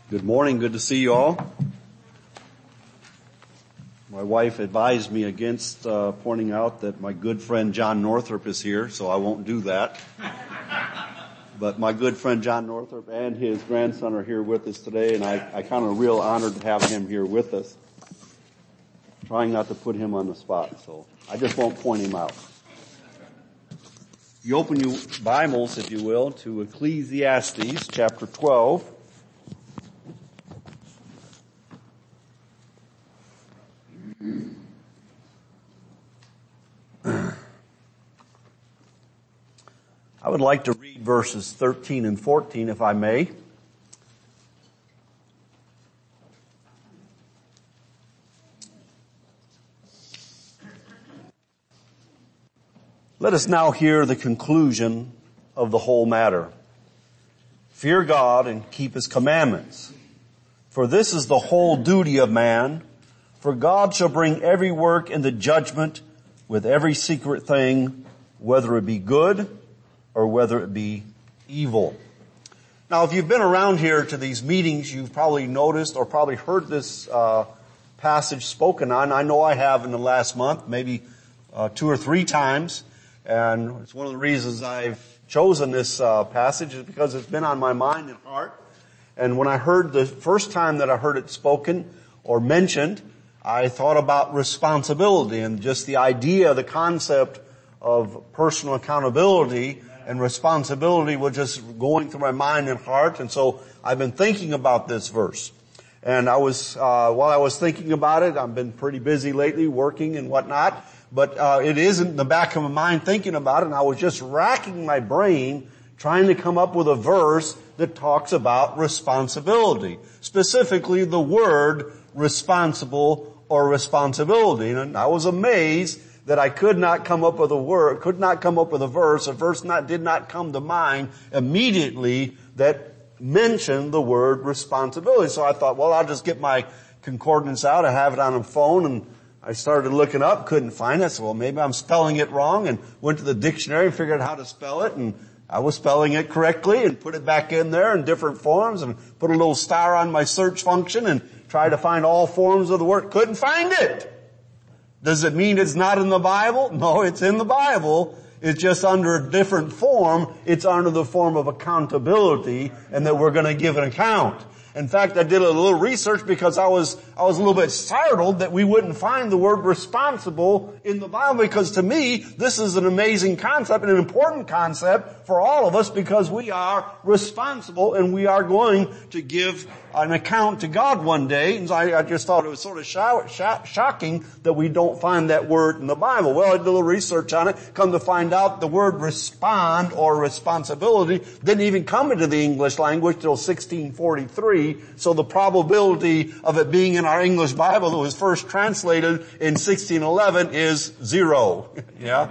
Good morning. Good to see you all. My wife advised me against pointing out that my good friend John Northrup is here, so I won't do that. But my good friend John Northrup and his grandson are here with us today, and I kind of real honored to have him here with us. Trying not to put him on the spot, so I just won't point him out. You open your Bibles, if you will, to Ecclesiastes chapter 12. I would like to read verses 13 and 14, if I may. Let us now hear the conclusion of the whole matter. Fear God and keep His commandments, for this is the whole duty of man. For God shall bring every work into judgment with every secret thing, whether it be good or whether it be evil. Now, if you've been around here to these meetings, you've probably noticed or probably heard this passage spoken on. I know I have in the last month, maybe 2 or 3 times. And it's one of the reasons I've chosen this passage is because it's been on my mind and heart. And when I heard the first time that I heard it spoken or mentioned, I thought about responsibility and just the idea, the concept of personal accountability and responsibility was just going through my mind and heart. And so I've been thinking about this verse. And while I was thinking about it, I've been pretty busy lately working and whatnot. But it is in the back of my mind thinking about it, and I was just racking my brain trying to come up with a verse that talks about responsibility. Specifically the word responsible or responsibility. And I was amazed that I could not come up with a verse did not come to mind immediately that mentioned the word responsibility. So I thought, well, I'll just get my concordance out. I have it on a phone, and I started looking up, couldn't find it. So, well, maybe I'm spelling it wrong, and went to the dictionary and figured out how to spell it, and I was spelling it correctly and put it back in there in different forms and put a little star on my search function and tried to find all forms of the word. Couldn't find it. Does it mean it's not in the Bible? No, it's in the Bible. It's just under a different form. It's under the form of accountability, and that we're going to give an account. In fact, I did a little research because I was a little bit startled that we wouldn't find the word responsible in the Bible, because to me, this is an amazing concept and an important concept for all of us, because we are responsible and we are going to give an account to God one day. And so I just thought it was sort of shocking that we don't find that word in the Bible. Well, I did a little research on it. Come to find out the word respond or responsibility didn't even come into the English language till 1643. So the probability of it being in our English Bible that was first translated in 1611 is 0. Yeah.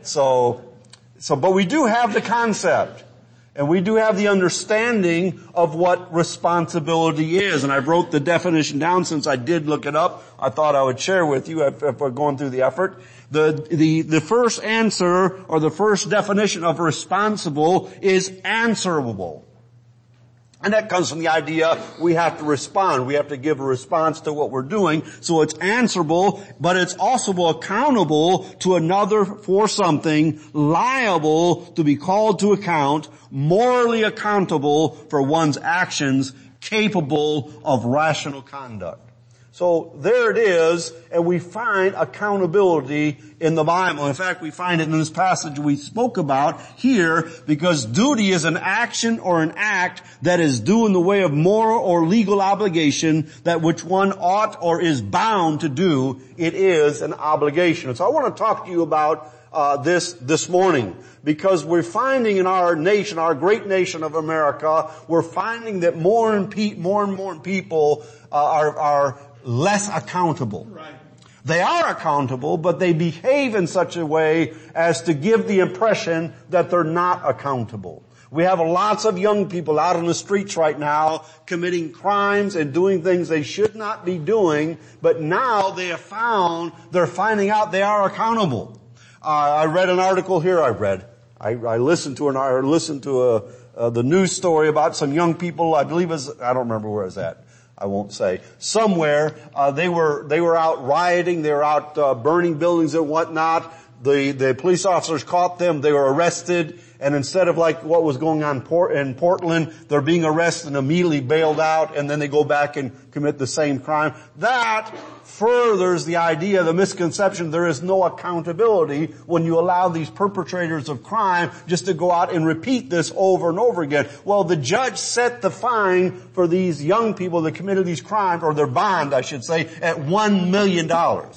But we do have the concept. And we do have the understanding of what responsibility is. And I wrote the definition down since I did look it up. I thought I would share with you if we're going through the effort. The first answer or the first definition of responsible is answerable. And that comes from the idea we have to respond. We have to give a response to what we're doing. So it's answerable, but it's also accountable to another for something, liable to be called to account, morally accountable for one's actions, capable of rational conduct. So there it is, and we find accountability in the Bible. In fact, we find it in this passage we spoke about here, because duty is an action or an act that is due in the way of moral or legal obligation, that which one ought or is bound to do. It is an obligation. So I want to talk to you about this morning, because we're finding in our nation, our great nation of America, we're finding that more and more people are less accountable. Right. They are accountable, but they behave in such a way as to give the impression that they're not accountable. We have lots of young people out on the streets right now committing crimes and doing things they should not be doing, but now they're finding out they are accountable. I read an article here. I listened to the news story about some young people, I believe I don't remember where it was at. I won't say. Somewhere, they were out rioting, they were out, burning buildings and whatnot. The police officers caught them, they were arrested, and instead of like what was going on in Portland, they're being arrested and immediately bailed out, and then they go back and commit the same crime. That furthers the idea, the misconception, there is no accountability when you allow these perpetrators of crime just to go out and repeat this over and over again. Well, the judge set the fine for these young people that committed these crimes, or their bond, I should say, at $1 million.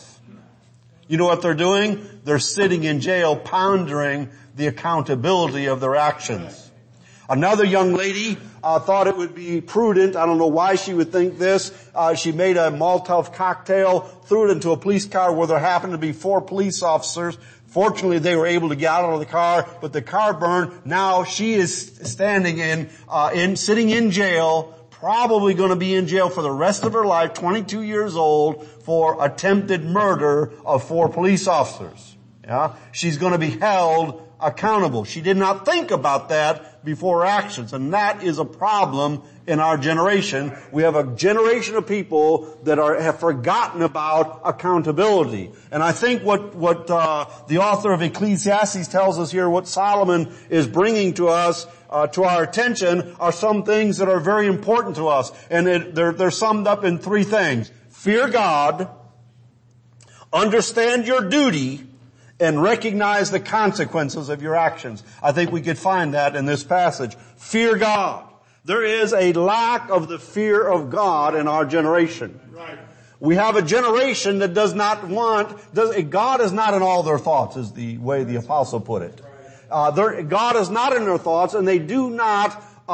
You know what they're doing? They're sitting in jail pondering the accountability of their actions. Another young lady thought it would be prudent. I don't know why she would think this. She made a Molotov cocktail, threw it into a police car where there happened to be 4 police officers. Fortunately, they were able to get out of the car, but the car burned. Now she is standing sitting in jail, probably going to be in jail for the rest of her life, 22 years old, for attempted murder of 4 police officers. Yeah? She's going to be held accountable. She did not think about that before her actions, and that is a problem in our generation. We have a generation of people that have forgotten about accountability. And I think what the author of Ecclesiastes tells us here, what Solomon is bringing to us, to our attention, are some things that are very important to us. And they're summed up in 3 things. Fear God, understand your duty, and recognize the consequences of your actions. I think we could find that in this passage. Fear God. There is a lack of the fear of God in our generation. Right. We have a generation that God is not in all their thoughts, is the way the apostle put it. God is not in their thoughts, and they do not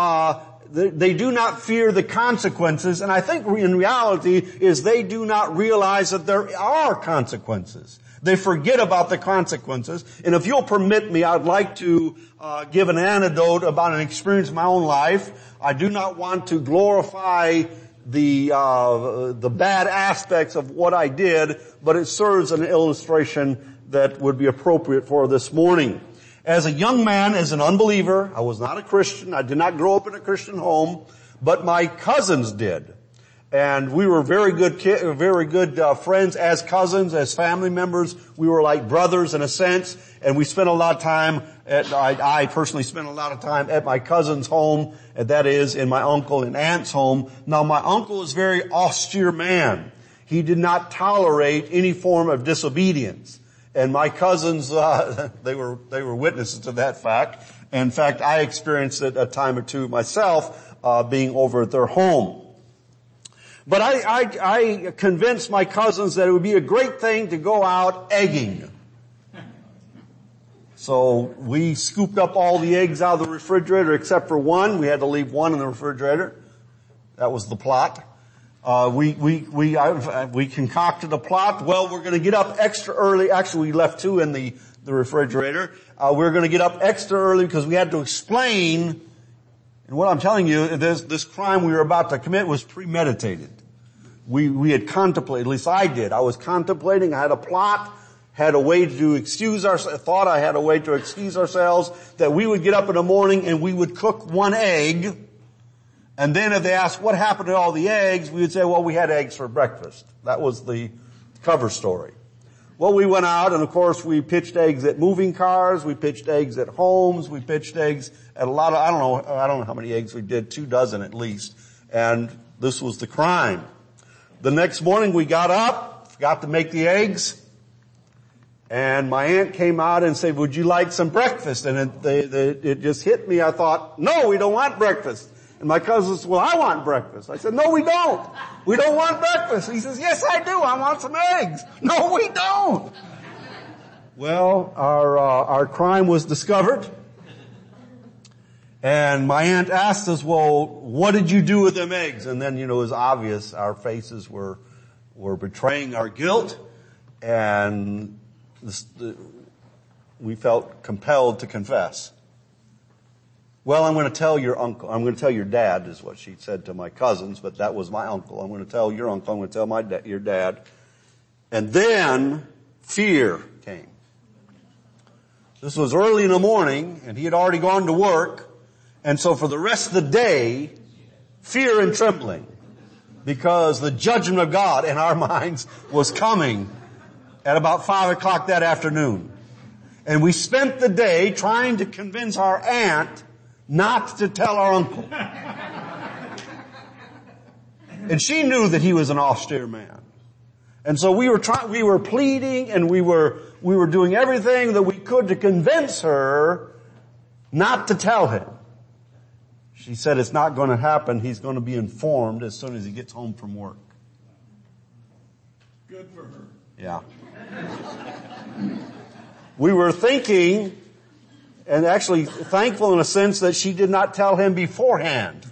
fear the consequences. And I think in reality is they do not realize that there are consequences. They forget about the consequences. And if you'll permit me, I'd like to give an anecdote about an experience in my own life. I do not want to glorify the bad aspects of what I did, but it serves an illustration that would be appropriate for this morning. As a young man, as an unbeliever, I was not a Christian. I did not grow up in a Christian home, but my cousins did. And we were very good friends as cousins, as family members. We were like brothers in a sense, and we spent a lot of time I personally spent a lot of time at my cousin's home, and that is in my uncle and aunt's home. Now my uncle is a very austere man. He did not tolerate any form of disobedience. And my cousins, they were witnesses to that fact. In fact, I experienced it a time or two myself, being over at their home. But I convinced my cousins that it would be a great thing to go out egging. So we scooped up all the eggs out of the refrigerator except for one. We had to leave one in the refrigerator. That was the plot. We concocted a plot. Well, we're going to get up extra early. Actually, we left 2 in the refrigerator. We're going to get up extra early because we had to explain. And what I'm telling you, this crime we were about to commit was premeditated. We had contemplated, at least I did. I was contemplating, I had a plot, had a way to excuse ourselves, thought I had a way to excuse ourselves, that we would get up in the morning and we would cook 1 egg. And then if they asked what happened to all the eggs, we would say, well, we had eggs for breakfast. That was the cover story. Well, we went out and of course we pitched eggs at moving cars, we pitched eggs at homes, we pitched eggs at a lot of, I don't know how many eggs we did, 24 at least. And this was the crime. The next morning we got up, forgot to make the eggs, and my aunt came out and said, would you like some breakfast? And it just hit me. I thought, no, we don't want breakfast. And my cousin said, well, I want breakfast. I said, no, we don't. We don't want breakfast. He says, yes, I do. I want some eggs. No, we don't. Well, our crime was discovered. And my aunt asked us, well, what did you do with them eggs? And then, it was obvious our faces were betraying our guilt. And we felt compelled to confess. Well, I'm going to tell your uncle. I'm going to tell your dad is what she said to my cousins, but that was my uncle. I'm going to tell your uncle. I'm going to tell your dad. And then fear came. This was early in the morning, and he had already gone to work. And so for the rest of the day, fear and trembling, because the judgment of God in our minds was coming at about 5 o'clock that afternoon. And we spent the day trying to convince our aunt not to tell our uncle. And she knew that he was an austere man. And so we were pleading, and we were doing everything that we could to convince her not to tell him. She said it's not going to happen. He's going to be informed as soon as he gets home from work. Good for her. Yeah. We were thinking, and actually thankful in a sense, that she did not tell him beforehand.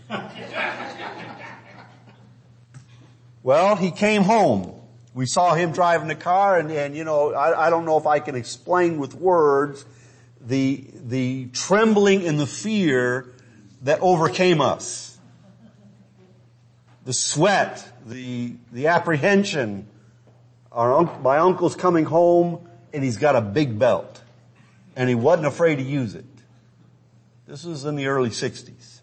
Well, he came home. We saw him driving the car, and you know, I don't know if I can explain with words the trembling and the fear that overcame us. The sweat, the apprehension. My uncle's coming home, and he's got a big belt, and he wasn't afraid to use it. This was in the early 60s.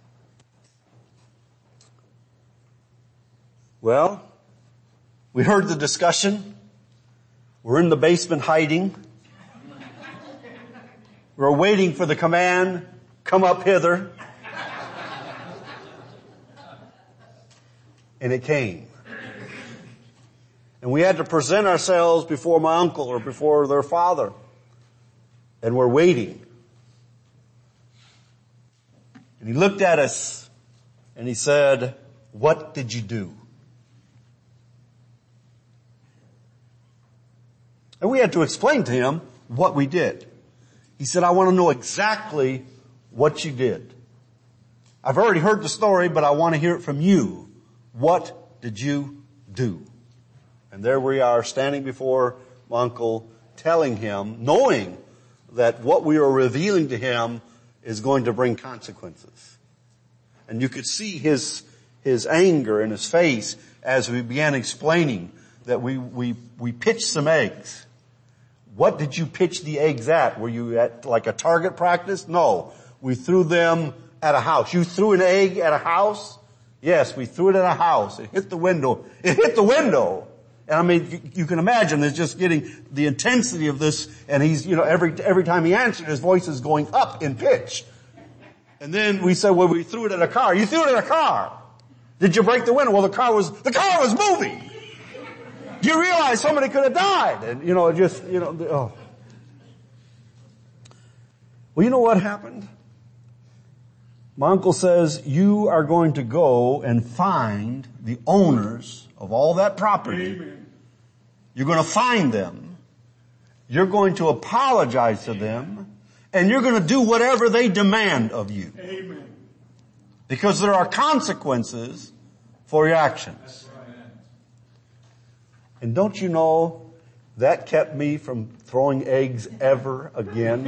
Well, we heard the discussion. We're in the basement hiding. We're waiting for the command, come up hither. And it came. And we had to present ourselves before my uncle or before their father. And we're waiting. And he looked at us and he said, "What did you do?" And we had to explain to him what we did. He said, "I want to know exactly what you did. I've already heard the story, but I want to hear it from you. What did you do?" And there we are standing before my uncle, telling him, knowing that what we were revealing to him is going to bring consequences. And you could see his anger in his face as we began explaining that we pitched some eggs. What did you pitch the eggs at? Were you at like a target practice? No. We threw them at a house. You threw an egg at a house? Yes, we threw it at a house. It hit the window. It hit the window. And I mean, you can imagine it's just getting the intensity of this. And he's, you know, every time he answered, his voice is going up in pitch. And then we said, well, we threw it at a car. You threw it at a car. Did you break the window? Well, the car was moving. Do you realize somebody could have died? And, you know, oh. Well, you know what happened? My uncle says, you are going to go and find the owners of all that property. Amen. You're going to find them. You're going to apologize to them. And you're going to do whatever they demand of you. Amen. Because there are consequences for your actions. And don't you know, that kept me from throwing eggs ever again.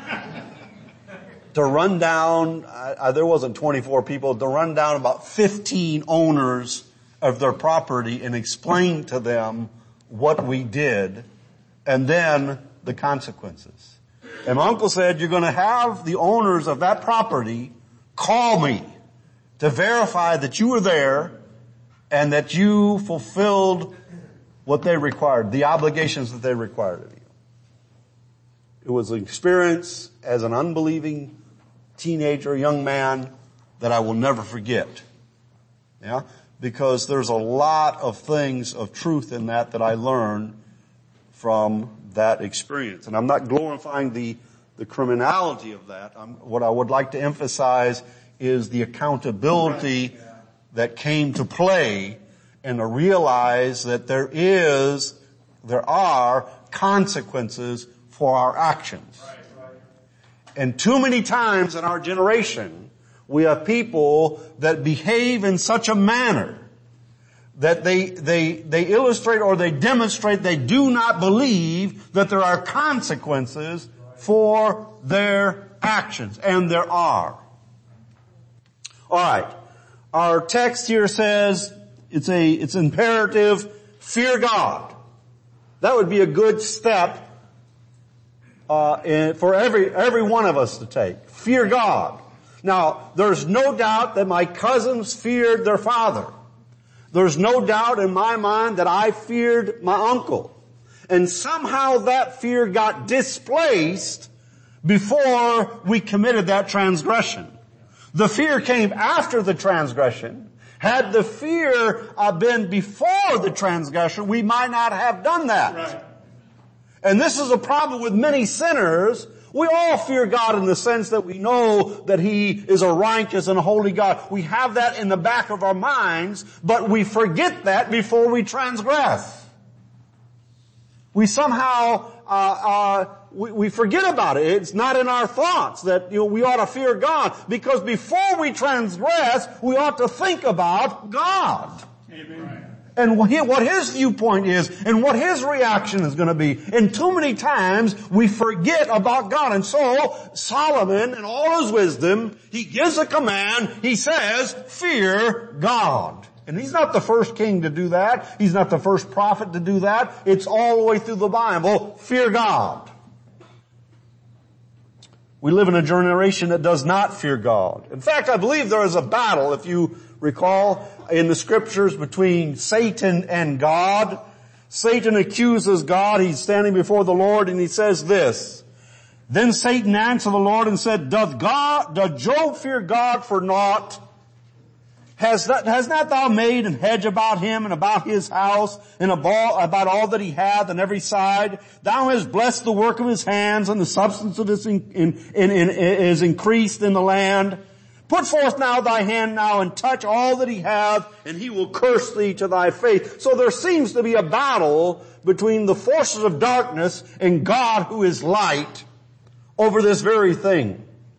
To run down, there wasn't 24 people, to run down about 15 owners of their property and explain to them what we did, and then the consequences. And my uncle said, you're going to have the owners of that property call me to verify that you were there and that you fulfilled what they required, the obligations that they required of you. It was an experience as an unbelieving teenager, young man, that I will never forget. Yeah? Because there's a lot of things of truth in that I learned from that experience. And I'm not glorifying the criminality of that. What I would like to emphasize is the accountability that came to play, and to realize that there are consequences for our actions. And too many times in our generation, we have people that behave in such a manner that they illustrate or they demonstrate they do not believe that there are consequences for their actions. And there are. Alright. Our text here says, it's imperative, fear God. That would be a good step for every one of us to take. Fear God. Now, there's no doubt that my cousins feared their father. There's no doubt in my mind that I feared my uncle. And somehow that fear got displaced before we committed that transgression. The fear came after the transgression. Had the fear been before the transgression, we might not have done that. Right. And this is a problem with many sinners. We all fear God in the sense that we know that He is a righteous and a holy God. We have that in the back of our minds, but we forget that before we transgress. We somehow, we forget about it. It's not in our thoughts that, we ought to fear God, because before we transgress, we ought to think about God. Amen. And what His viewpoint is, and what His reaction is going to be. And too many times we forget about God. And so Solomon, in all his wisdom, he gives a command. He says, fear God. And he's not the first king to do that. He's not the first prophet to do that. It's all the way through the Bible. Fear God. We live in a generation that does not fear God. In fact, I believe there is a battle, if you recall, in the scriptures between Satan and God. Satan accuses God. He's standing before the Lord and he says this. Then Satan answered the Lord and said, Doth Job fear God for naught? Has not thou made an hedge about him and about his house and about all that he hath on every side? Thou hast blessed the work of his hands, and the substance of his is increased in the land. Put forth now thy hand now and touch all that he hath, and he will curse thee to thy face. So there seems to be a battle between the forces of darkness and God, who is light, over this very thing.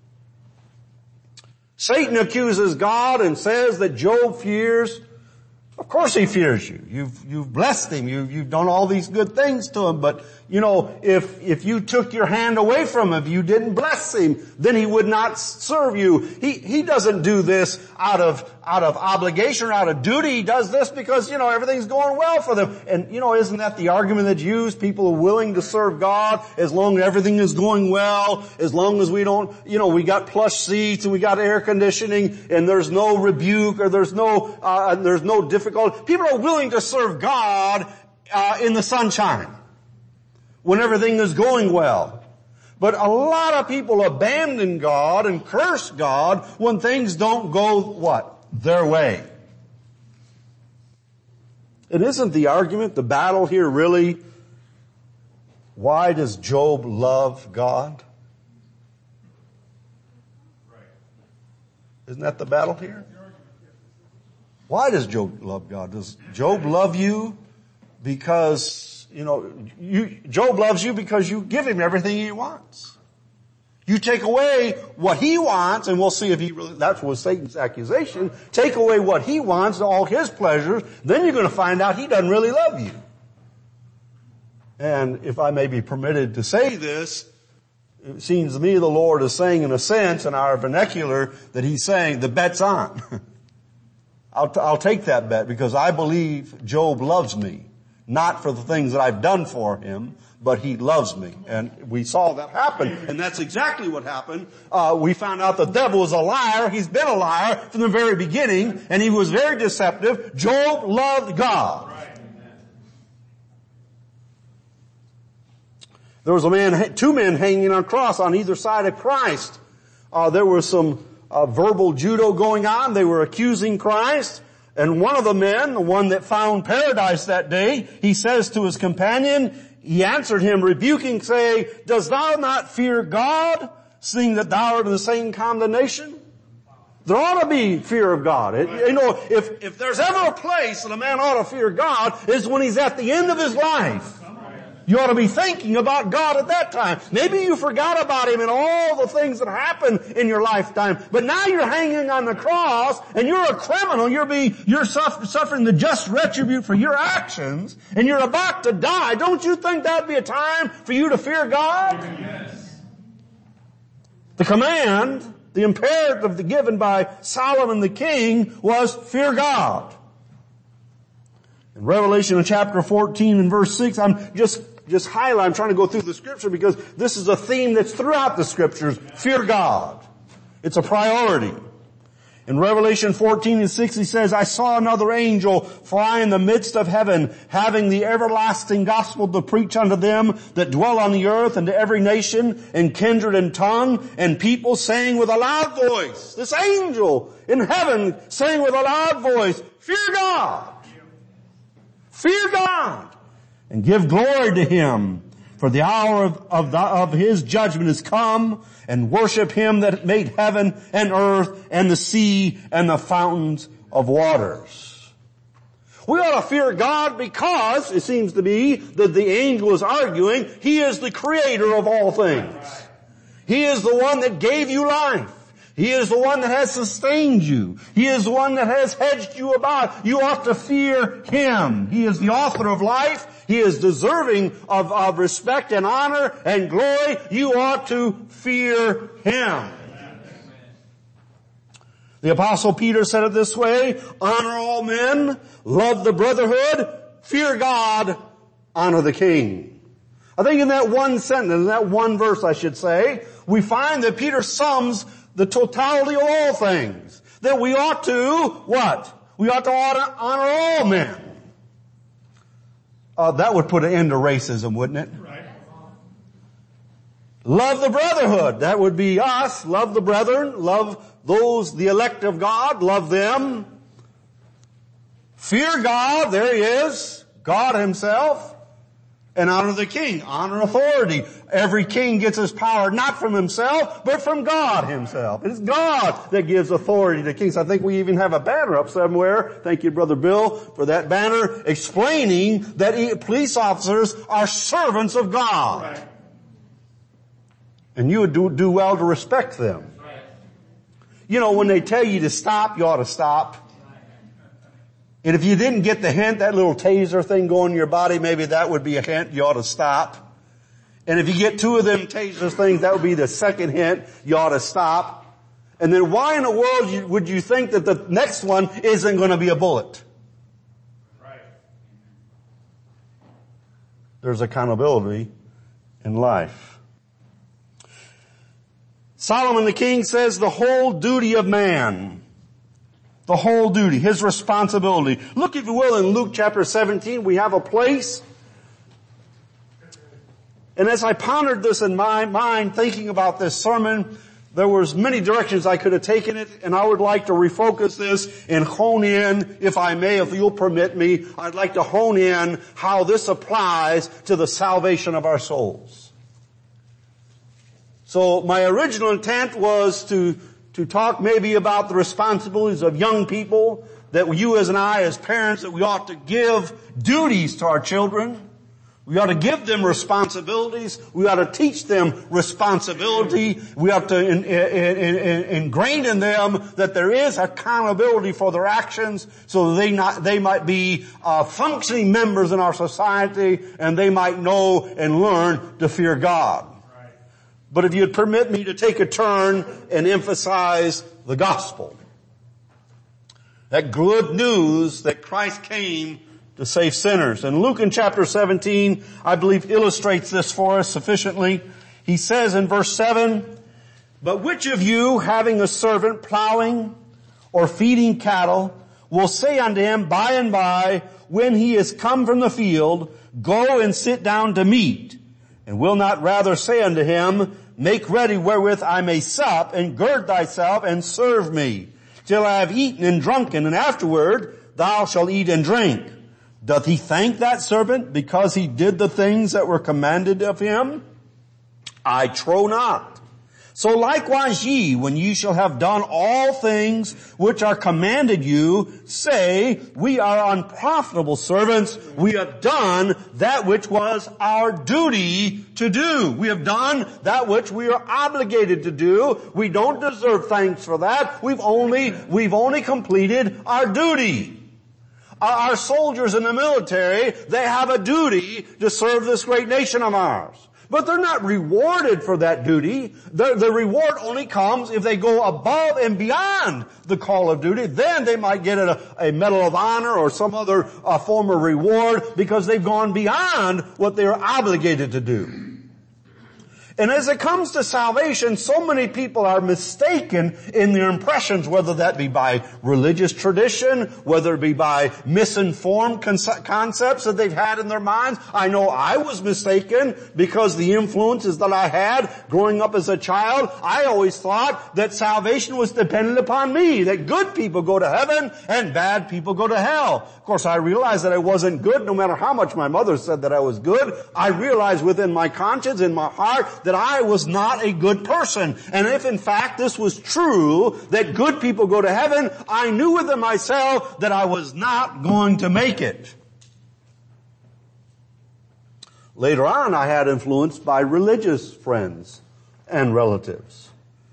Satan accuses God and says that Job fears. Of course he fears you. You've blessed him. You've done all these good things to him. But, if you took your hand away from him, if you didn't bless him, then he would not serve you. He doesn't do this out of obligation or out of duty. He does this because, everything's going well for them. And, isn't that the argument that's used? People are willing to serve God as long as everything is going well, as long as we don't, we got plush seats and we got air conditioning and there's no rebuke or there's no difficulty. People are willing to serve God, in the sunshine, when everything is going well. But a lot of people abandon God and curse God when things don't go, what? Their way. And isn't the argument, the battle here really, why does Job love God? Isn't that the battle here? Why does Job love God? Does Job love you because, Job loves you because you give him everything he wants. You take away what he wants, and we'll see if that was Satan's accusation. Take away what he wants, all his pleasures, then you're going to find out he doesn't really love you. And if I may be permitted to say this, it seems to me the Lord is saying, in a sense, in our vernacular, that He's saying, the bet's on. I'll take that bet because I believe Job loves me. Not for the things that I've done for him, but he loves me. And we saw that happen. And that's exactly what happened. We found out the devil is a liar. He's been a liar from the very beginning, and he was very deceptive. Job loved God. There was two men hanging on a cross on either side of Christ. There was some verbal judo going on. They were accusing Christ. And one of the men, the one that found paradise that day, he says to his companion, he answered him, rebuking, saying, Dost thou not fear God, seeing that thou art in the same condemnation? There ought to be fear of God. If there's ever a place that a man ought to fear God, is when he's at the end of his life. You ought to be thinking about God at that time. Maybe you forgot about Him and all the things that happened in your lifetime, but now you're hanging on the cross and you're a criminal. You're suffering the just retribution for your actions, and you're about to die. Don't you think that'd be a time for you to fear God? Yes. The command, the imperative given by Solomon the king was fear God. In Revelation chapter 14 and verse 6, I'm trying to go through the scripture because this is a theme that's throughout the scriptures. Fear God. It's a priority. In Revelation 14:6 he says, I saw another angel fly in the midst of heaven, having the everlasting gospel to preach unto them that dwell on the earth, and to every nation and kindred and tongue and people, saying with a loud voice, this angel in heaven saying with a loud voice, fear God, and give glory to Him, for the hour of His judgment is come, and worship Him that made heaven and earth and the sea and the fountains of waters. We ought to fear God because it seems to be that the angel is arguing He is the creator of all things. He is the one that gave you life. He is the one that has sustained you. He is the one that has hedged you about. You ought to fear Him. He is the author of life. He is deserving of respect and honor and glory. You ought to fear Him. The Apostle Peter said it this way, honor all men, love the brotherhood, fear God, honor the king. I think in that one sentence, in that one verse I should say, we find that Peter sums the totality of all things. That we ought to, what? We ought to honor all men. That would put an end to racism, wouldn't it? Right. Love the brotherhood. That would be us. Love the brethren. Love those, the elect of God. Love them. Fear God. There He is. God Himself. And honor the king. Honor authority. Every king gets his power not from himself, but from God Himself. It is God that gives authority to kings. I think we even have a banner up somewhere. Thank you, Brother Bill, for that banner explaining that police officers are servants of God. Right. And you would do well to respect them. Right. You know, when they tell you to stop, you ought to stop. And if you didn't get the hint, that little taser thing going in your body, maybe that would be a hint you ought to stop. And if you get two of them taser things, that would be the second hint you ought to stop. And then why in the world would you think that the next one isn't going to be a bullet? Right. There's accountability in life. Solomon the king says the whole duty of man. The whole duty, his responsibility. Look, if you will, in Luke chapter 17, we have a place. And as I pondered this in my mind, thinking about this sermon, there was many directions I could have taken it, and I would like to refocus this and hone in, if I may, if you'll permit me, I'd like to hone in how this applies to the salvation of our souls. So my original intent was to talk maybe about the responsibilities of young people, that you as parents, that we ought to give duties to our children. We ought to give them responsibilities. We ought to teach them responsibility. We ought to ingrain in them that there is accountability for their actions, so that they might be functioning members in our society, and they might know and learn to fear God. But if you'd permit me to take a turn and emphasize the gospel. That good news that Christ came to save sinners. And Luke in chapter 17, I believe, illustrates this for us sufficiently. He says in verse 7, but which of you, having a servant plowing or feeding cattle, will say unto him by and by, when he is come from the field, go and sit down to meat? And will not rather say unto him, make ready wherewith I may sup, and gird thyself, and serve me, till I have eaten and drunken, and afterward thou shalt eat and drink? Doth he thank that servant because he did the things that were commanded of him? I trow not. So likewise ye, when ye shall have done all things which are commanded you, say, we are unprofitable servants. We have done that which was our duty to do. We have done that which we are obligated to do. We don't deserve thanks for that. We've only completed our duty. Our soldiers in the military, they have a duty to serve this great nation of ours. But they're not rewarded for that duty. The reward only comes if they go above and beyond the call of duty. Then they might get a Medal of Honor or some other form of reward because they've gone beyond what they are obligated to do. And as it comes to salvation, so many people are mistaken in their impressions, whether that be by religious tradition, whether it be by misinformed concepts that they've had in their minds. I know I was mistaken because the influences that I had growing up as a child, I always thought that salvation was dependent upon me, that good people go to heaven and bad people go to hell. Of course, I realized that I wasn't good, no matter how much my mother said that I was good. I realized within my conscience, in my heart, that I was not a good person. And if in fact this was true, that good people go to heaven, I knew within myself that I was not going to make it. Later on, I had influence by religious friends and relatives.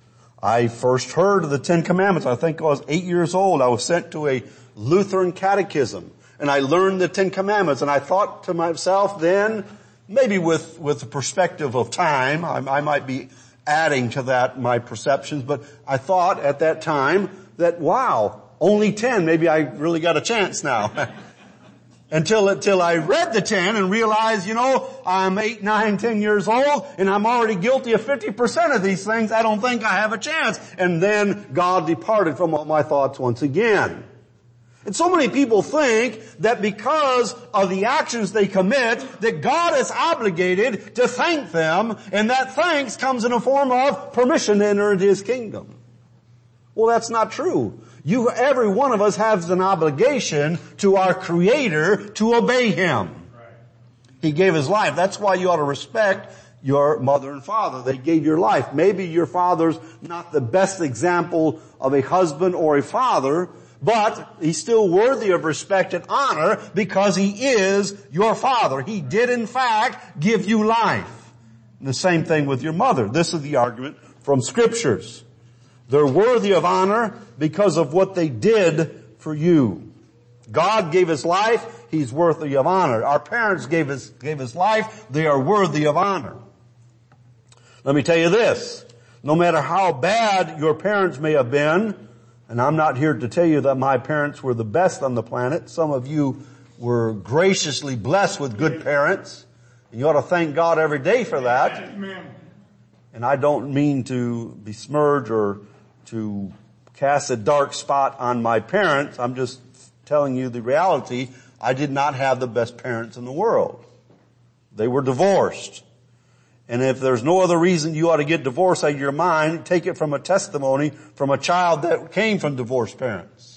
I first heard of the Ten Commandments. I think I was 8 years old. I was sent to a Lutheran catechism, and I learned the Ten Commandments, and I thought to myself then, maybe with the perspective of time, I might be adding to that my perceptions, but I thought at that time that, wow, only 10, maybe I really got a chance now. Until I read the 10 and realized, I'm 8, 9, 10 years old and I'm already guilty of 50% of these things. I don't think I have a chance. And then God departed from all my thoughts once again. And so many people think that because of the actions they commit, that God is obligated to thank them, and that thanks comes in a form of permission to enter into His kingdom. Well, that's not true. Every one of us has an obligation to our Creator to obey Him. He gave His life. That's why you ought to respect your mother and father. They gave your life. Maybe your father's not the best example of a husband or a father, but he's still worthy of respect and honor because he is your father. He did in fact give you life. And the same thing with your mother. This is the argument from Scriptures. They're worthy of honor because of what they did for you. God gave His life. He's worthy of honor. Our parents gave His life. They are worthy of honor. Let me tell you this. No matter how bad your parents may have been, and I'm not here to tell you that my parents were the best on the planet. Some of you were graciously blessed with good parents. And you ought to thank God every day for that. Amen. And I don't mean to besmirch or to cast a dark spot on my parents. I'm just telling you the reality. I did not have the best parents in the world. They were divorced. And if there's no other reason you ought to get divorced out of your mind, take it from a testimony from a child that came from divorced parents.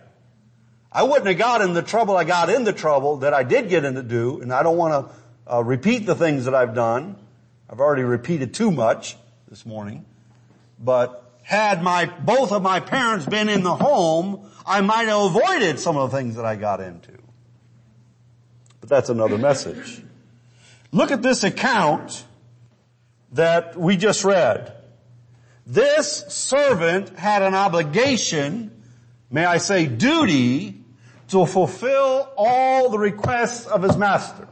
I wouldn't have got in the trouble I got in the trouble that I did get into do, and I don't want to repeat the things that I've done. I've already repeated too much this morning. But had both of my parents been in the home, I might have avoided some of the things that I got into. But that's another message. Look at this account that we just read. This servant had an obligation, may I say duty, to fulfill all the requests of his master.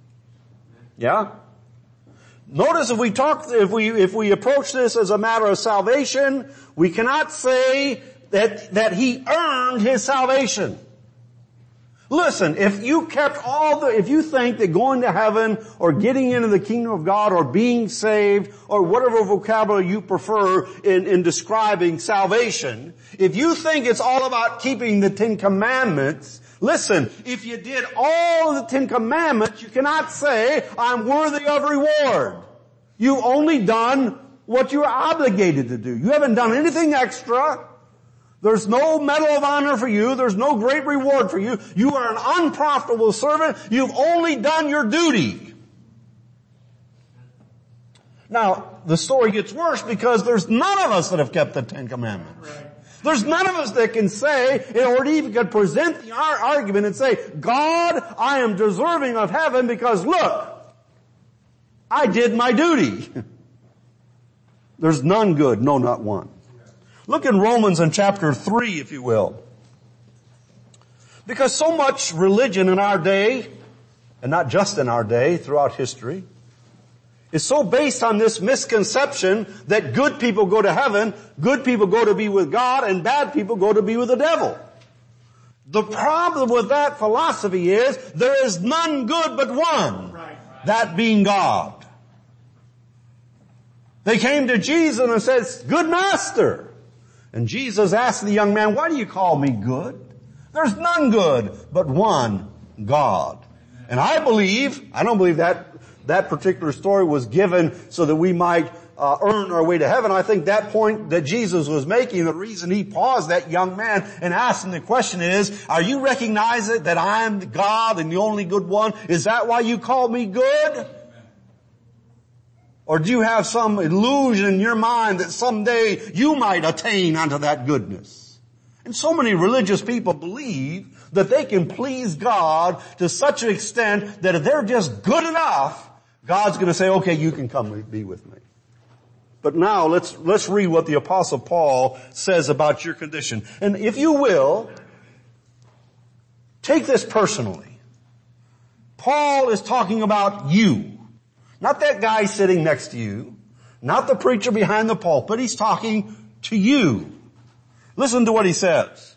Yeah? Notice if we approach this as a matter of salvation, we cannot say that he earned his salvation. Listen, if you think that going to heaven or getting into the kingdom of God or being saved or whatever vocabulary you prefer in describing salvation, if you think it's all about keeping the Ten Commandments, listen, if you did all of the Ten Commandments, you cannot say, I'm worthy of reward. You've only done what you're obligated to do. You haven't done anything extra. There's no medal of honor for you. There's no great reward for you. You are an unprofitable servant. You've only done your duty. Now, the story gets worse because there's none of us that have kept the Ten Commandments. Right. There's none of us that can say, or even could present our argument and say, God, I am deserving of heaven because look, I did my duty. There's none good, no, not one. Look in Romans in chapter 3, if you will. Because so much religion in our day, and not just in our day, throughout history, is so based on this misconception that good people go to heaven, good people go to be with God, and bad people go to be with the devil. The problem with that philosophy is there is none good but one, that being God. They came to Jesus and said, "Good master." And Jesus asked the young man, "Why do you call me good? There's none good but one, God." And I don't believe that particular story was given so that we might earn our way to heaven. I think that point that Jesus was making, the reason he paused that young man and asked him the question is, are you recognizing that I am God and the only good one? Is that why you call me good? Or do you have some illusion in your mind that someday you might attain unto that goodness? And so many religious people believe that they can please God to such an extent that if they're just good enough, God's going to say, "Okay, you can come be with me." But now let's read what the Apostle Paul says about your condition. And if you will, take this personally. Paul is talking about you. Not that guy sitting next to you. Not the preacher behind the pulpit. He's talking to you. Listen to what he says.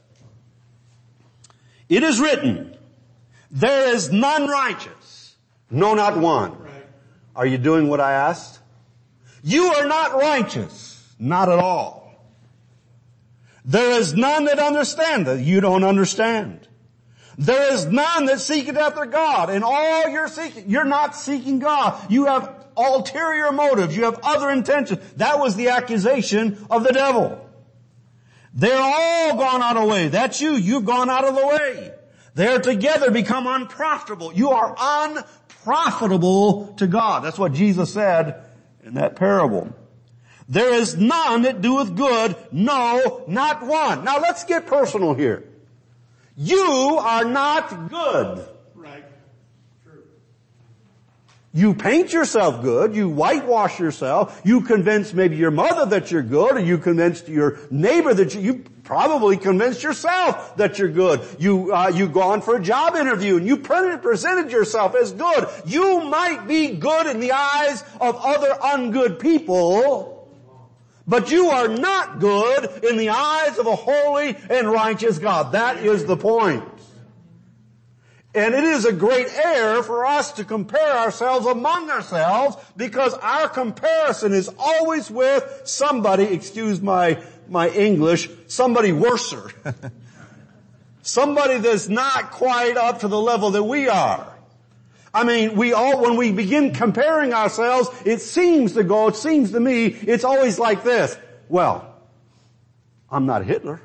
"It is written, there is none righteous, no, not one." Are you doing what I asked? You are not righteous. Not at all. "There is none that understandeth." You don't understand. "There is none that seeketh after God." And all you're seeking, you're not seeking God. You have ulterior motives. You have other intentions. That was the accusation of the devil. "They're all gone out of the way." That's you. You've gone out of the way. "They're together become unprofitable." You are unprofitable to God. That's what Jesus said in that parable. "There is none that doeth good, no, not one." Now let's get personal here. You are not good. Right. True. You paint yourself good. You whitewash yourself. You convince maybe your mother that you're good, or you convinced your neighbor that you probably convinced yourself that you're good. You gone for a job interview and you presented yourself as good. You might be good in the eyes of other ungood people, but you are not good in the eyes of a holy and righteous God. That is the point. And it is a great error for us to compare ourselves among ourselves, because our comparison is always with somebody, excuse my English, somebody worser. Somebody that's not quite up to the level that we are. I mean, when we begin comparing ourselves, it seems to me, it's always like this. Well, I'm not Hitler.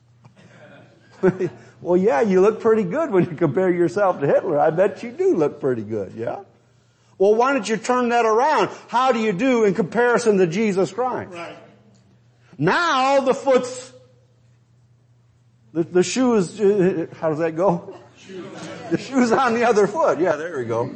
Well, yeah, you look pretty good when you compare yourself to Hitler. I bet you do look pretty good, yeah? Well, why don't you turn that around? How do you do in comparison to Jesus Christ? Right. Now the shoe is, how does that go? The shoe's on the other foot. Yeah, there we go.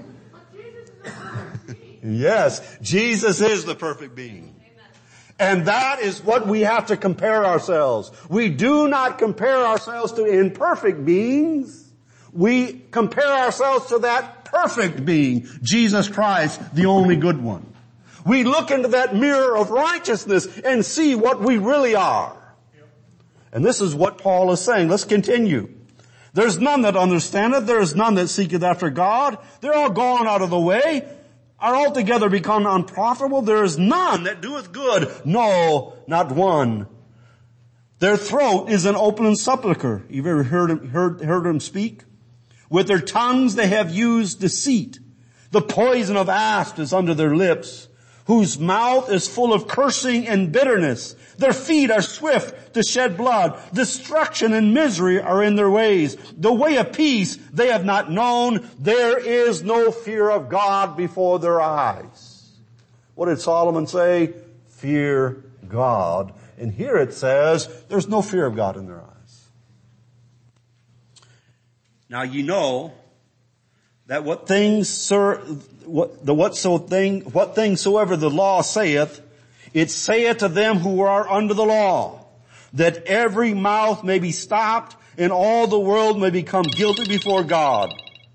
Yes, Jesus is the perfect being. And that is what we have to compare ourselves. We do not compare ourselves to imperfect beings. We compare ourselves to that perfect being, Jesus Christ, the only good one. We look into that mirror of righteousness and see what we really are. And this is what Paul is saying. Let's continue. "There's none that understandeth, there is none that seeketh after God. They're all gone out of the way, are altogether become unprofitable. There is none that doeth good, no, not one. Their throat is an open sepulchre." You've ever heard them speak? "With their tongues they have used deceit. The poison of asp is under their lips, whose mouth is full of cursing and bitterness. Their feet are swift to shed blood. Destruction and misery are in their ways. The way of peace they have not known. There is no fear of God before their eyes." What did Solomon say? Fear God. And here it says there's no fear of God in their eyes. Now you know that what things soever the law saith, it saith to them who are under the law, that every mouth may be stopped and all the world may become guilty before God.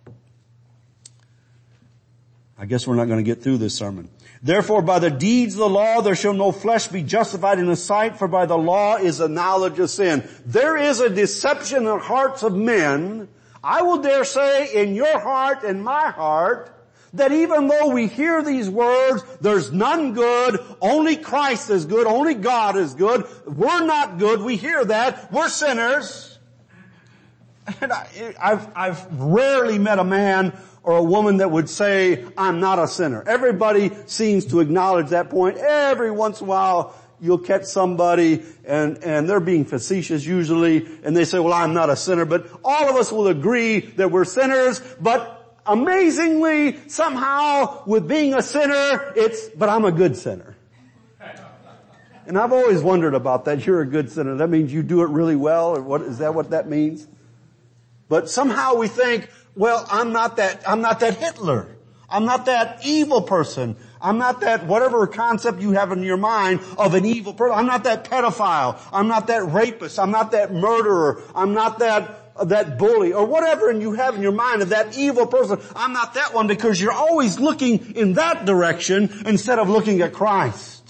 I guess we're not going to get through this sermon. "Therefore by the deeds of the law there shall no flesh be justified in the sight, for by the law is the knowledge of sin." There is a deception in the hearts of men, I will dare say in your heart and my heart, That even though we hear these words, there's none good, only Christ is good, only God is good, we're not good, we hear that, we're sinners. And I've rarely met a man or a woman that would say, I'm not a sinner. Everybody seems to acknowledge that point. Every once in a while, you'll catch somebody and they're being facetious usually, and they say, well, I'm not a sinner. But all of us will agree that we're sinners, but amazingly, somehow, with being a sinner, but I'm a good sinner. And I've always wondered about that. You're a good sinner. That means you do it really well, or is that what that means? But somehow we think, well, I'm not that Hitler. I'm not that evil person. I'm not that whatever concept you have in your mind of an evil person. I'm not that pedophile. I'm not that rapist. I'm not that murderer. I'm not that bully or whatever you have in your mind of that evil person. I'm not that one, because you're always looking in that direction instead of looking at Christ.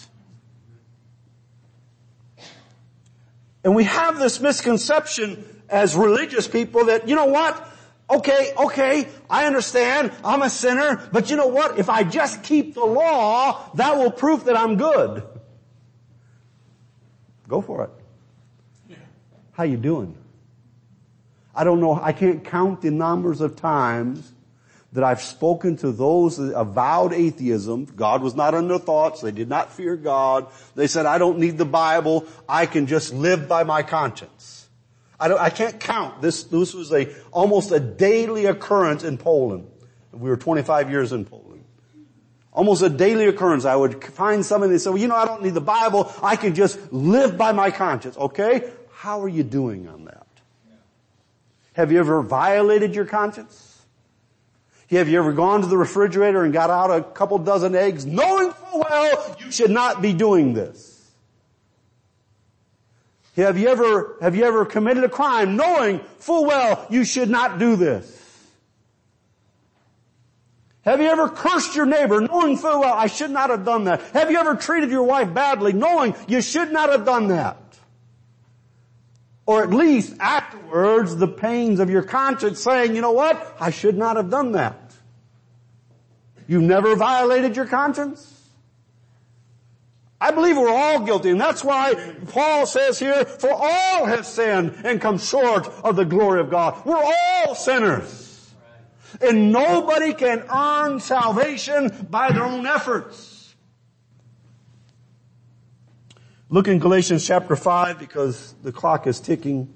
And we have this misconception as religious people that, you know what? Okay, I understand, I'm a sinner, but you know what? If I just keep the law, that will prove that I'm good. Go for it. Yeah. How you doing? I don't know, I can't count the numbers of times that I've spoken to those that avowed atheism. God was not in their thoughts. They did not fear God. They said, I don't need the Bible. I can just live by my conscience. I can't count. This was almost a daily occurrence in Poland. We were 25 years in Poland. Almost a daily occurrence. I would find somebody that said, well, I don't need the Bible. I can just live by my conscience. Okay? How are you doing on that? Have you ever violated your conscience? Have you ever gone to the refrigerator and got out a couple dozen eggs knowing full well you should not be doing this? Have you ever committed a crime knowing full well you should not do this? Have you ever cursed your neighbor knowing full well I should not have done that? Have you ever treated your wife badly knowing you should not have done that? Or at least afterwards the pains of your conscience saying, you know what? I should not have done that. You've never violated your conscience? I believe we're all guilty, and that's why Paul says here, for all have sinned and come short of the glory of God. We're all sinners. And nobody can earn salvation by their own efforts. Look in Galatians chapter 5, because the clock is ticking.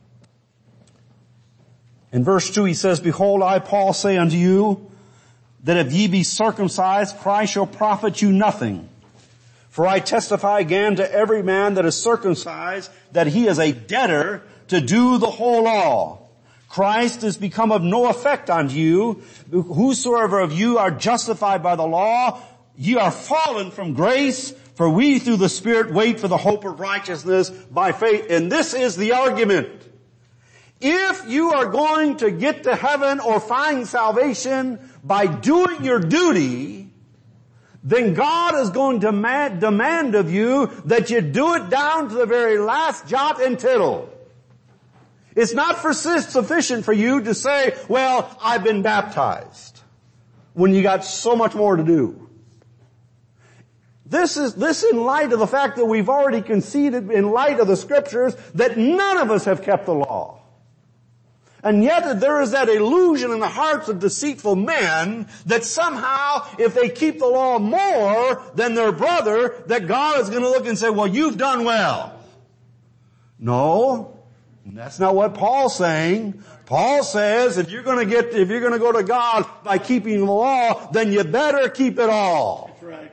In verse 2 he says, behold, I, Paul, say unto you, that if ye be circumcised, Christ shall profit you nothing. For I testify again to every man that is circumcised that he is a debtor to do the whole law. Christ is become of no effect unto you. Whosoever of you are justified by the law, ye are fallen from grace, for we through the Spirit wait for the hope of righteousness by faith. And this is the argument. If you are going to get to heaven or find salvation by doing your duty, then God is going to demand of you that you do it down to the very last jot and tittle. It's not sufficient for you to say, well, I've been baptized, when you got so much more to do. This in light of the fact that we've already conceded in light of the scriptures that none of us have kept the law. And yet there is that illusion in the hearts of deceitful men that somehow if they keep the law more than their brother, that God is going to look and say, well, you've done well. No, that's not what Paul's saying. Paul says if you're going to go to God by keeping the law, then you better keep it all. That's right.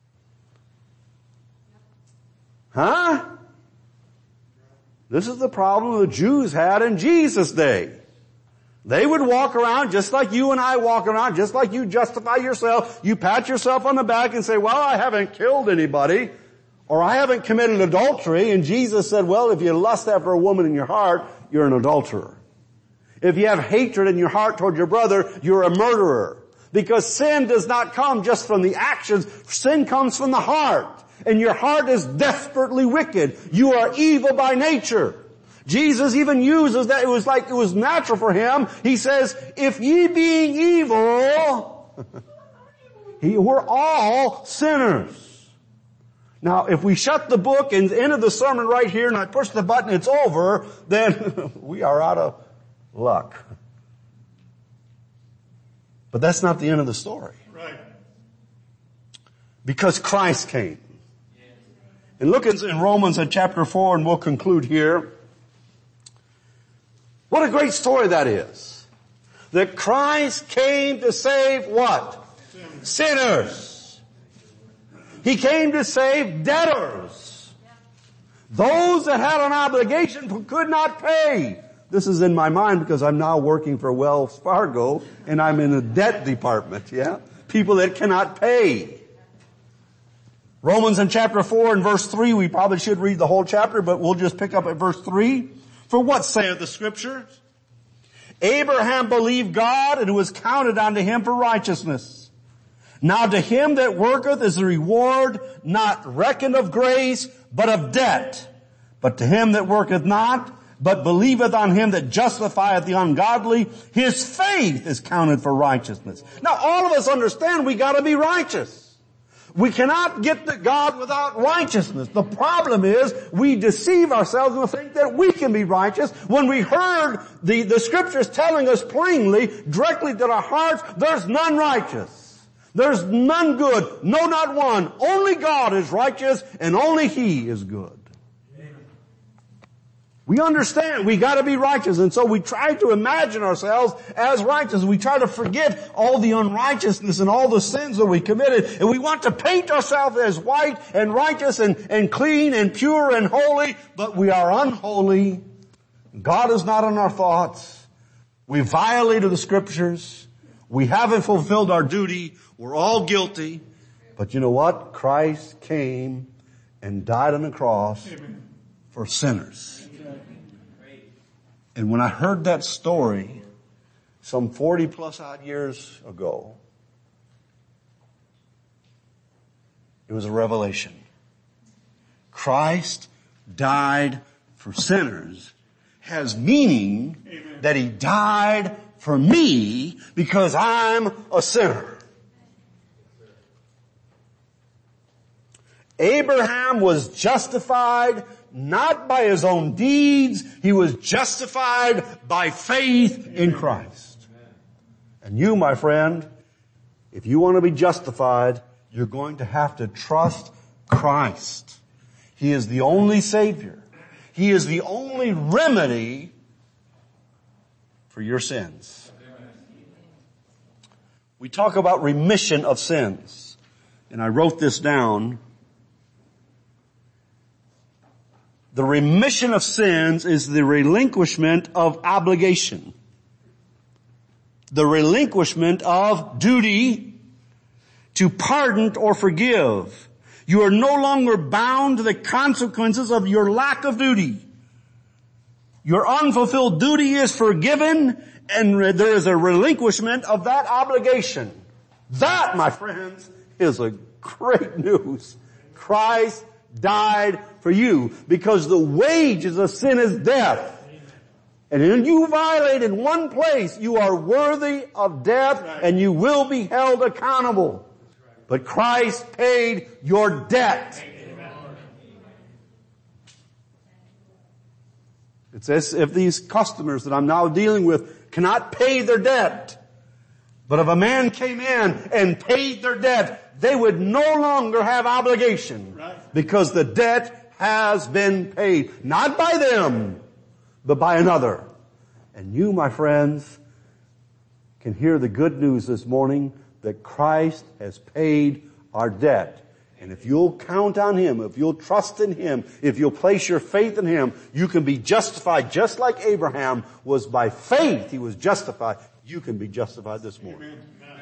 Huh? This is the problem the Jews had in Jesus' day. They would walk around just like you and I walk around, just like you justify yourself. You pat yourself on the back and say, well, I haven't killed anybody, or I haven't committed adultery. And Jesus said, well, if you lust after a woman in your heart, you're an adulterer. If you have hatred in your heart toward your brother, you're a murderer. Because sin does not come just from the actions. Sin comes from the heart. And your heart is desperately wicked. You are evil by nature. Jesus even uses that. It was natural for him. He says, if ye being evil We're all sinners. Now, if we shut the book and end the sermon right here and I push the button, it's over, then we are out of luck. But that's not the end of the story. Right. Because Christ came. And look in Romans chapter 4, and we'll conclude here. What a great story that is. That Christ came to save what? Sinners. He came to save debtors. Those that had an obligation but could not pay. This is in my mind because I'm now working for Wells Fargo and I'm in the debt department, yeah? People that cannot pay. Romans in chapter 4 and verse 3, we probably should read the whole chapter, but we'll just pick up at verse 3. For what saith the scriptures? Abraham believed God and it was counted unto him for righteousness. Now to him that worketh is the reward not reckoned of grace, but of debt. But to him that worketh not, but believeth on him that justifieth the ungodly, his faith is counted for righteousness. Now all of us understand we gotta be righteous. We cannot get to God without righteousness. The problem is we deceive ourselves and think that we can be righteous when we heard the scriptures telling us plainly, directly to our hearts, there's none righteous. There's none good. No, not one. Only God is righteous and only He is good. We understand we gotta be righteous, and so we try to imagine ourselves as righteous. We try to forget all the unrighteousness and all the sins that we committed, and we want to paint ourselves as white and righteous and clean and pure and holy, but we are unholy. God is not in our thoughts. We violated the scriptures. We haven't fulfilled our duty. We're all guilty. But you know what? Christ came and died on the cross for sinners. And when I heard that story some 40 plus odd years ago, it was a revelation. Christ died for sinners has meaning that He died for me because I'm a sinner. Abraham was justified not by his own deeds. He was justified by faith in Christ. And you, my friend, if you want to be justified, you're going to have to trust Christ. He is the only Savior. He is the only remedy for your sins. We talk about remission of sins. And I wrote this down. The remission of sins is the relinquishment of obligation. The relinquishment of duty to pardon or forgive. You are no longer bound to the consequences of your lack of duty. Your unfulfilled duty is forgiven and there is a relinquishment of that obligation. That, my friends, is a great news. Christ died for you because the wages of sin is death. And when you violate in one place, you are worthy of death and you will be held accountable. But Christ paid your debt. It's as if these customers that I'm now dealing with cannot pay their debt. But if a man came in and paid their debt, they would no longer have obligation because the debt has been paid. Not by them, but by another. And you, my friends, can hear the good news this morning that Christ has paid our debt. And if you'll count on Him, if you'll trust in Him, if you'll place your faith in Him, you can be justified just like Abraham was by faith. He was justified. You can be justified this morning. Amen.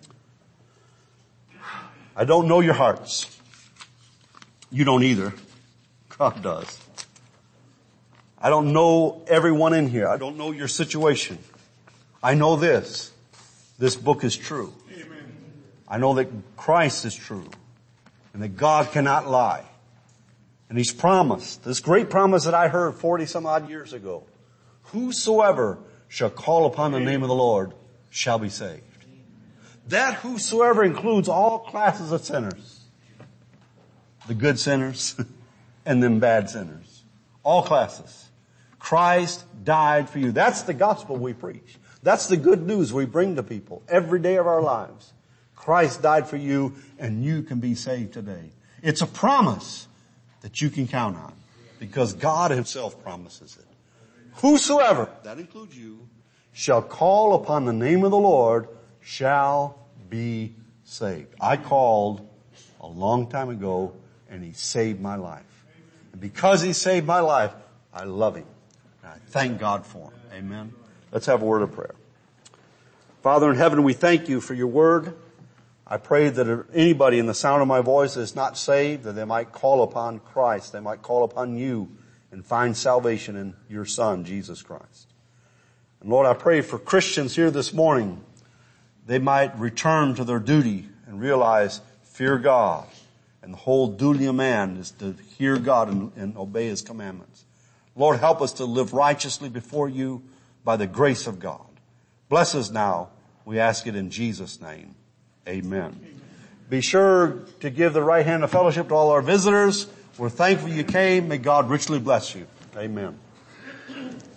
I don't know your hearts. You don't either. God does. I don't know everyone in here. I don't know your situation. I know this. This book is true. Amen. I know that Christ is true. And that God cannot lie. And He's promised, this great promise that I heard 40 some odd years ago. Whosoever shall call upon the name of the Lord shall be saved. That whosoever includes all classes of sinners. The good sinners and them bad sinners. All classes. Christ died for you. That's the gospel we preach. That's the good news we bring to people every day of our lives. Christ died for you and you can be saved today. It's a promise that you can count on because God himself promises it. Whosoever, that includes you, shall call upon the name of the Lord shall be saved. I called a long time ago and he saved my life. And because he saved my life, I love him. And I thank God for him. Amen. Let's have a word of prayer. Father in heaven, we thank you for your word. I pray that if anybody in the sound of my voice is not saved, that they might call upon Christ. They might call upon you and find salvation in your Son, Jesus Christ. And Lord, I pray for Christians here this morning. They might return to their duty and realize, fear God. And the whole duty of man is to hear God and obey his commandments. Lord, help us to live righteously before you by the grace of God. Bless us now. We ask it in Jesus' name. Amen. Be sure to give the right hand of fellowship to all our visitors. We're thankful you came. May God richly bless you. Amen.